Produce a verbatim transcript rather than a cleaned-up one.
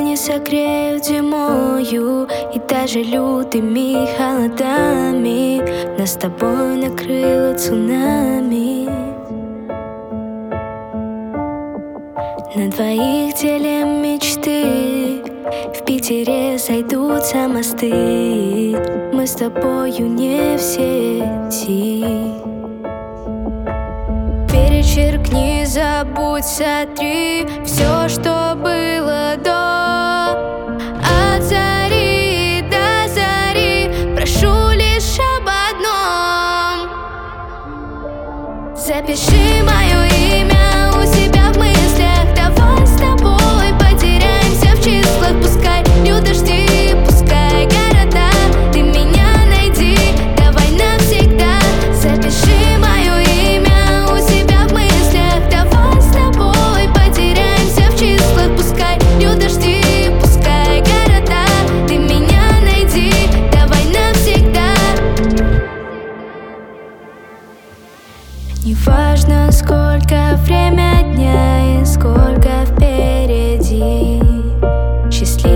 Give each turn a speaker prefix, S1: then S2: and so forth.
S1: не согреют зимою и даже лютыми холодами. Нас с тобой накрыло цунами. На двоих делим мечты, в Питере сойдутся мосты. Мы с тобою не в сети. Перечеркни, забудь, сотри все, что было до. От зари до зари прошу лишь об одном: запиши мое имя у себя в мыслях. Давай с тобой потеряемся в числах. Пускай льют дожди, пускай города, ты меня найди, давай навсегда. Запиши мое имя у себя в мыслях. Давай с тобой потеряемся в числах. Пускай льют дожди, пускай города, ты меня найди, давай навсегда. Неважно, сколько время дня и сколько впереди, счастливый